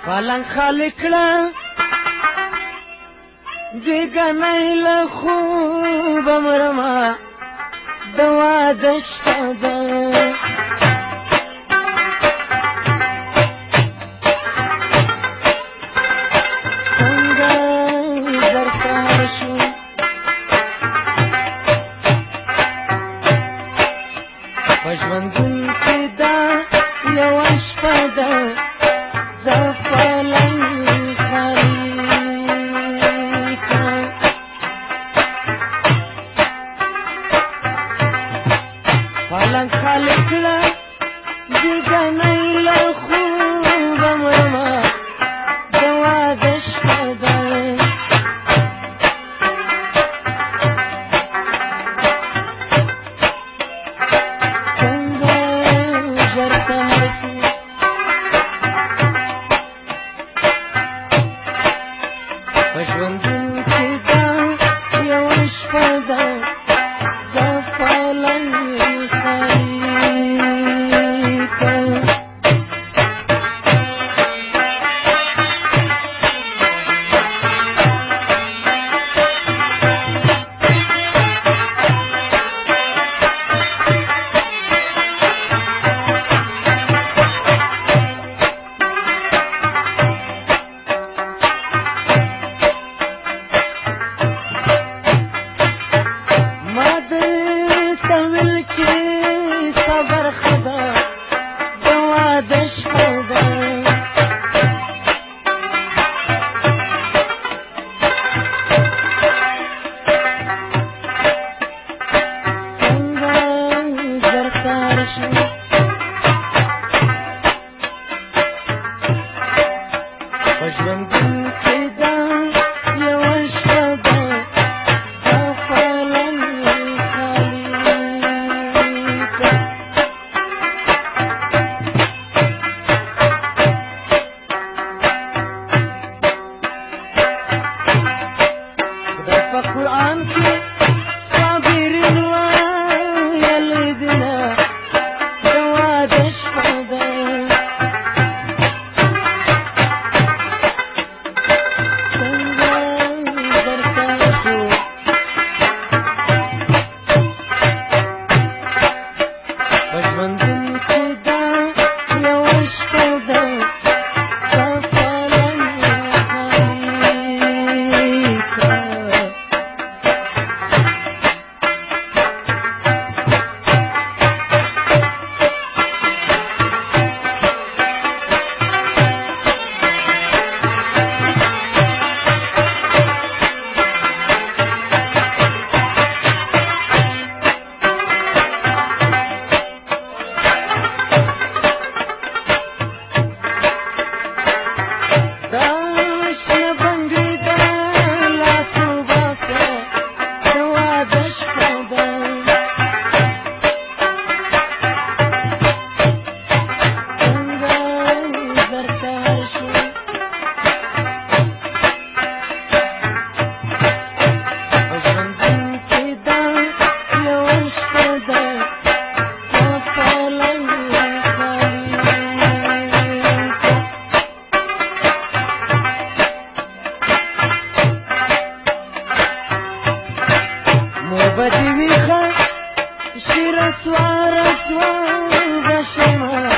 پالنګ خالق کړه بیګنۍ له خوبه مرمه د واده شپه ده څنګه درکار شو په ژوندون کې دا یوه شپه ده د پالنګ خالقه پالنګ خالق کړه بیګنۍ له خوبه مرمه د واده شپه ده څنګه ژر سهار شو په ژوندون کې دا یوه شپه ده د پالنګ قرآن کې صابرین ویل دینه د واده شپه ده څنګه درکار شو په ژوندون کې دا یوه شپه ده د پالنګ خالقه بدي ويخا شي رسوا رسوا بشمال